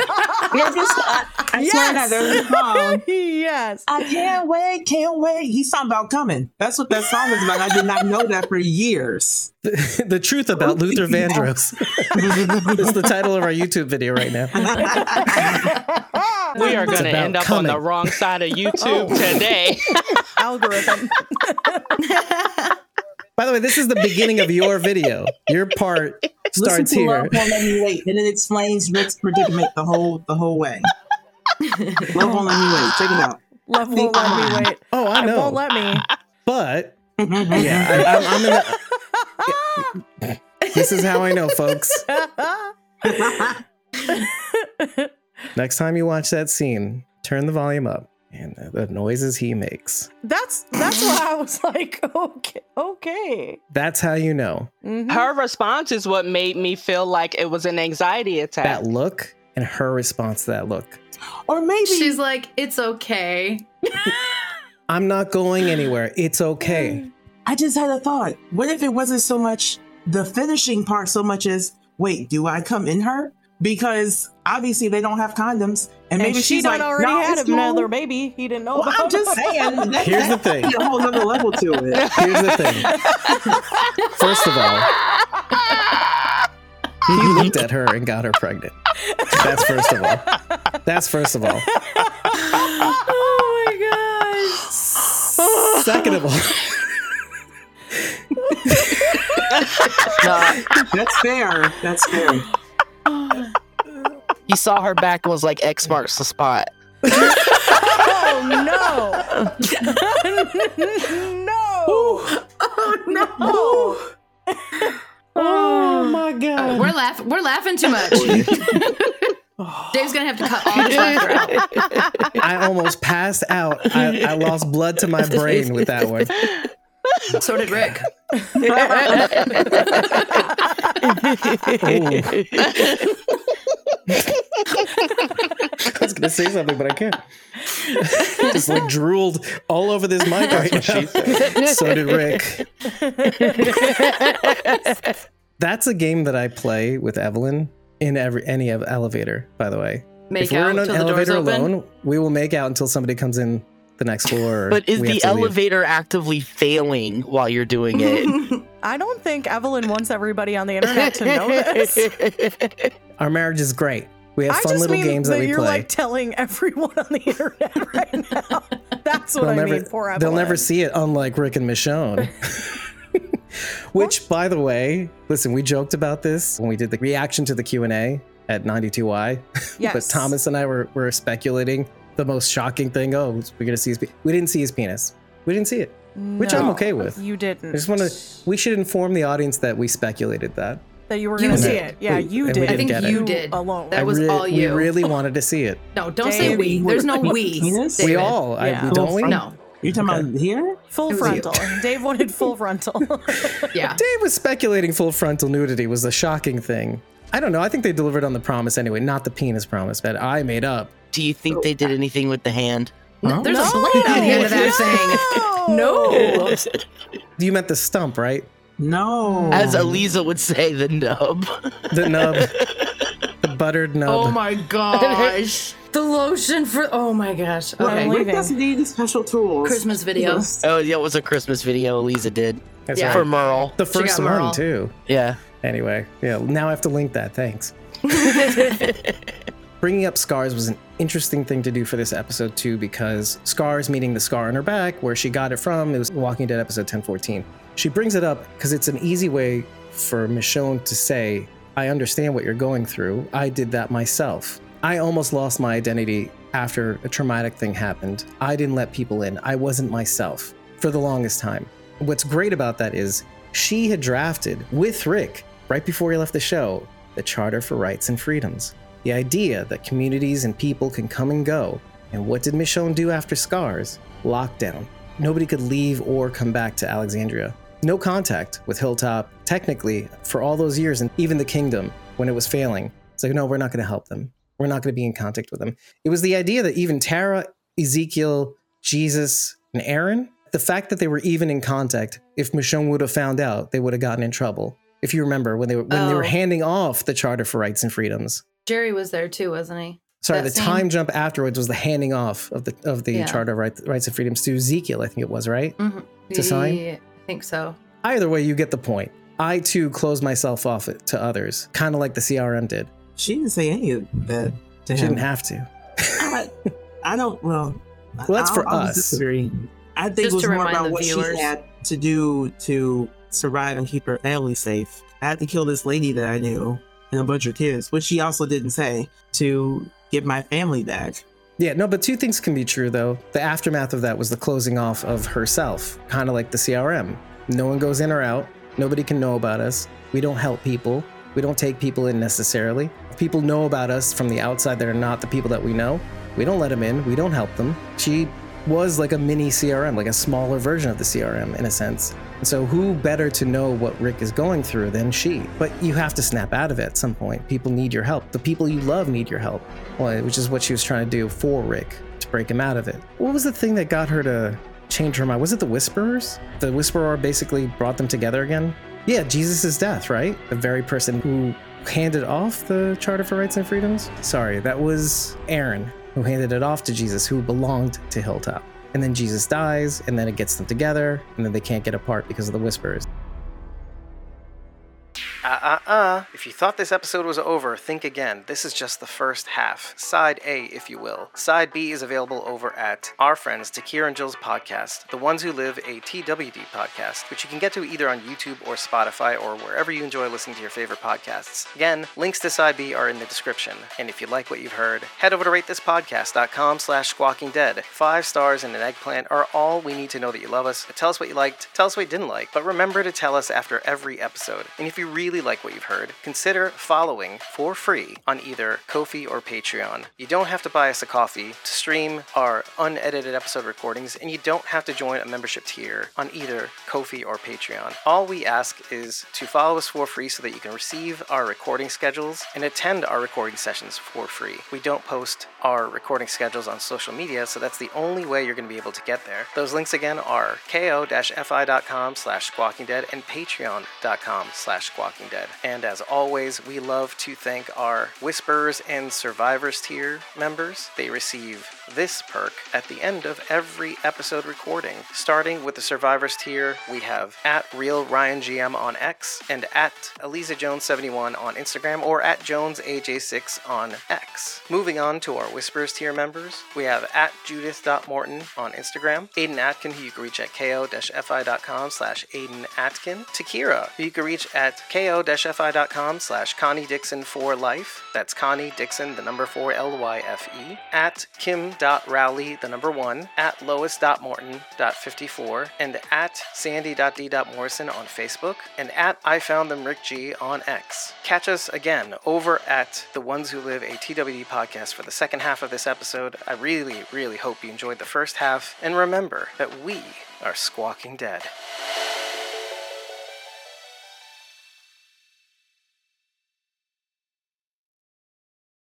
I swear that there's a song. Yes. I can't wait. He's talking about coming. That's what that song is about. I did not know that for years. The truth about Luther Vandross. It's the title of our YouTube video right now. We are It's going to about end up coming. on the wrong side of YouTube today. Algorithm. By the way, this is the beginning of your video. Your part starts Listen to here. Love Won't Let Me Wait, and it explains Rick's predicament the whole way. Love Won't Let Me Wait. Check it out. Love won't let me wait. Oh, I know. Won't let me. But yeah, I'm in the. This is how I know, folks. Next time you watch that scene, turn the volume up and the noises he makes. That's why I was like, okay. That's how you know. Mhm. Her response is what made me feel like it was an anxiety attack. That look and her response to that look. Or maybe She's like, it's okay. I'm not going anywhere. It's okay. I just had a thought. What if it wasn't so much the finishing part so much as, wait, do I come in her? Because obviously they don't have condoms. And maybe she she's done like, already no, had it's another cool. baby. He didn't know Well, about. I'm just saying. Here's the thing. A whole nother level to it. Here's the thing. First of all, he looked at her and got her pregnant. That's first of all. Oh my gosh. Second of all, That's fair. That's fair. He saw her back and was like, X marks the spot. Oh no! No! Oh no. oh my God. We're laughing too much. Dave's gonna have to cut all this laughter out. I almost passed out. I lost blood to my brain with that one. So did Rick. I was gonna say something, but I can't. Just like drooled all over this mic right now. So did Rick. That's a game that I play with Evelyn in any elevator, by the way. Make If we're out in an till the doors elevator open. alone, we will make out until somebody comes in the next floor. Or But is we have the to leave. elevator actively failing while you're doing it? I don't think Evelyn wants everybody on the internet to know this. Our marriage is great. We have I fun just little mean games that we you're play. like telling everyone on the internet right now. That's what I mean for Evelyn. They'll never see it, unlike Rick and Michonne. Which, by the way, listen, we joked about this when we did the reaction to the Q&A at 92Y. Yes. But Thomas and I were speculating the most shocking thing. Oh, we're going to see his penis. We didn't see his penis. We didn't see it, which I'm No, okay with. You didn't. I just want to, we should inform the audience that we speculated that. that you were You going to see did. it. Yeah, We- you and we did. I think get it. you did. alone. That was all you. We really wanted to see it. No, don't say Dave, we. There's no we. Penis? We David. all, Yeah. don't we? No. You're talking about here? full It was frontal. Dave wanted full frontal. Yeah. Dave was speculating full frontal nudity was a shocking thing. I don't know. I think they delivered on the promise anyway, not the penis promise that I made up. Do you think they did anything with the hand? There's a blade on the end of that thing. No. You meant the stump, right? No. As Eliza would say, the nub. The nub. The buttered nub. Oh my gosh. The lotion for. Oh my gosh. I'm Okay. leaving. Rick doesn't need special tools. Christmas video. Oh, yeah, it was a Christmas video Eliza did. That's Yeah. right. For Merle. The first got one, Merle. too. Yeah. Anyway, yeah, now I have to link that. Thanks. Bringing up scars was an interesting thing to do for this episode, too, because scars, meaning the scar on her back, where she got it from, it was Walking Dead episode 1014. She brings it up because it's an easy way for Michonne to say, I understand what you're going through. I did that myself. I almost lost my identity after a traumatic thing happened. I didn't let people in. I wasn't myself for the longest time. What's great about that is she had drafted with Rick, right before he left the show, the Charter for Rights and Freedoms. The idea that communities and people can come and go. And what did Michonne do after Scars? Lockdown. Nobody could leave or come back to Alexandria. No contact with Hilltop, technically, for all those years, and even the Kingdom, when it was failing. It's like, no, we're not going to help them. We're not going to be in contact with them. It was the idea that even Tara, Ezekiel, Jesus, and Aaron, the fact that they were even in contact, if Michonne would have found out, they would have gotten in trouble. If you remember, when they were handing off the Charter for Rights and Freedoms. Jerry was there too, wasn't he? Sorry, That the scene? time jump afterwards was the handing off of the Yeah. Charter of Rights and Freedoms to Ezekiel, I think it was, right? Mm-hmm. To sign? I think so. Either way, you get the point. I, too, closed myself off to others, kind of like the CRM did. She didn't say any of that to She him. didn't have to. I don't, well, that's for I'll us. disagree. I think Just it was to more remind about the what viewers. she had to do to survive and keep her family safe. I had to kill this lady that I knew and a bunch of kids, which she also didn't say, to get my family back. Yeah, no, but two things can be true, though. The aftermath of that was the closing off of herself, kind of like the CRM. No one goes in or out. Nobody can know about us. We don't help people. We don't take people in necessarily. If people know about us from the outside that are not the people that we know, we don't let them in. We don't help them. She was like a mini CRM, like a smaller version of the CRM in a sense. And so who better to know what Rick is going through than she? But you have to snap out of it at some point. People need your help. The people you love need your help, which is what she was trying to do for Rick, to break him out of it. What was the thing that got her to change her mind? Was it the Whisperers? The Whisperer basically brought them together again? Yeah, Jesus' death, right? The very person who handed off the Charter for Rights and Freedoms? Sorry, that was Aaron, who handed it off to Jesus, who belonged to Hilltop. And then Jesus dies, and then it gets them together, and then they can't get apart because of the Whisperers. If you thought this episode was over, think again. This is just the first half. Side A, if you will. Side B is available over at our friends Takira and Jill's podcast, The Ones Who Live, a TWD podcast, which you can get to either on YouTube or Spotify or wherever you enjoy listening to your favorite podcasts. Again, links to Side B are in the description. And if you like what you've heard, head over to ratethispodcast.com/squawkingdead. 5 stars and an eggplant are all we need to know that you love us. Tell us what you liked, tell us what you didn't like, but remember to tell us after every episode. And if you really like what you've heard, consider following for free on either Ko-fi or Patreon. You don't have to buy us a coffee to stream our unedited episode recordings, and you don't have to join a membership tier on either Ko-fi or Patreon. All we ask is to follow us for free so that you can receive our recording schedules and attend our recording sessions for free. We don't post our recording schedules on social media, so that's the only way you're going to be able to get there. Those links again are ko-fi.com/squawkingdead and patreon.com/squawkingdead. And as always, we love to thank our Whisperers and Survivors tier members. They receive this perk at the end of every episode recording. Starting with the Survivors tier, we have at RealRyanGM on X and at ElizaJones71 on Instagram or at JonesAJ6 on X. Moving on to our Whisperers tier members, we have at Judith.Morton on Instagram, Aiden Atkin, who you can reach at ko-fi.com/AidenAtkin, Takira, who you can reach at ko-fi.com/Connie Dixon for life. That's Connie Dixon, the number 4 LYFE. At Kim.Rowley, the number 1. At Lois.Morton.54. And at Sandy.D.Morrison on Facebook. And at I Found Them Rick G on X. Catch us again over at The Ones Who Live, a TWD podcast for the second half of this episode. I really, really hope you enjoyed the first half. And remember that we are Squawking Dead.